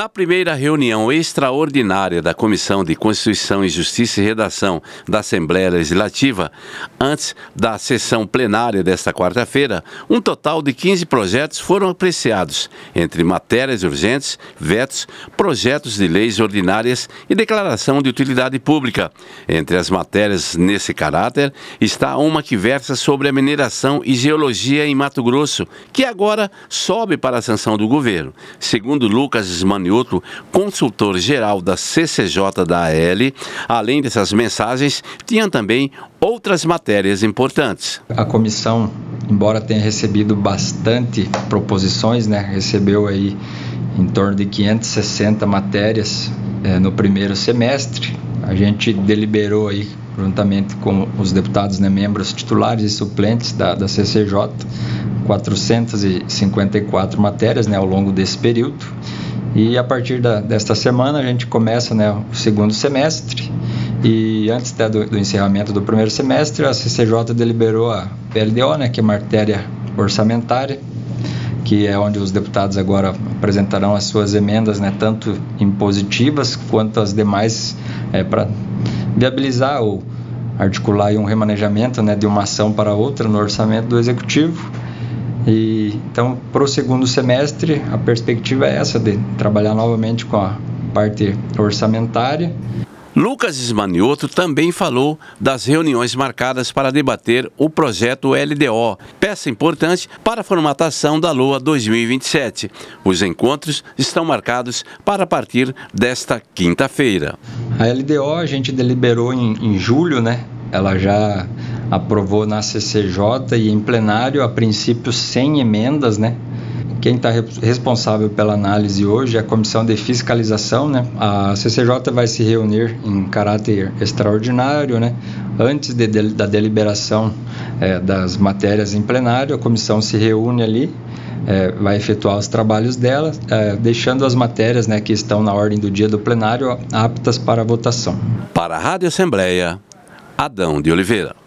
Na primeira reunião extraordinária da Comissão de Constituição e Justiça e Redação da Assembleia Legislativa, antes da sessão plenária desta quarta-feira, um total de 15 projetos foram apreciados, entre matérias urgentes, vetos, projetos de leis ordinárias e declaração de utilidade pública. Entre as matérias nesse caráter está uma que versa sobre a mineração e geologia em Mato Grosso, que agora sobe para a sanção do governo. Segundo Lucas Ismanioto, consultor-geral da CCJ da AL, além dessas mensagens, tinham também outras matérias importantes. A comissão, embora tenha recebido bastante proposições, recebeu aí em torno de 560 matérias no primeiro semestre. A gente deliberou aí, juntamente com os deputados, membros titulares e suplentes da CCJ, 454 matérias ao longo desse período. E a partir desta semana a gente começa o segundo semestre, e antes do encerramento do primeiro semestre a CCJ deliberou a PLDO, que é matéria orçamentária, que é onde os deputados agora apresentarão as suas emendas, tanto impositivas quanto as demais, para viabilizar ou articular um remanejamento de uma ação para outra no orçamento do Executivo. E então, para o segundo semestre, a perspectiva é essa, de trabalhar novamente com a parte orçamentária. Lucas Ismanioto também falou das reuniões marcadas para debater o projeto LDO, peça importante para a formatação da LOA 2027. Os encontros estão marcados para partir desta quinta-feira. A LDO a gente deliberou em julho, Ela já aprovou na CCJ e em plenário, a princípio, sem emendas, Quem está responsável pela análise hoje é a Comissão de Fiscalização, A CCJ vai se reunir em caráter extraordinário, Antes da deliberação das matérias em plenário, a comissão se reúne ali, vai efetuar os trabalhos dela, deixando as matérias que estão na ordem do dia do plenário aptas para votação. Para a Rádio Assembleia, Adão de Oliveira.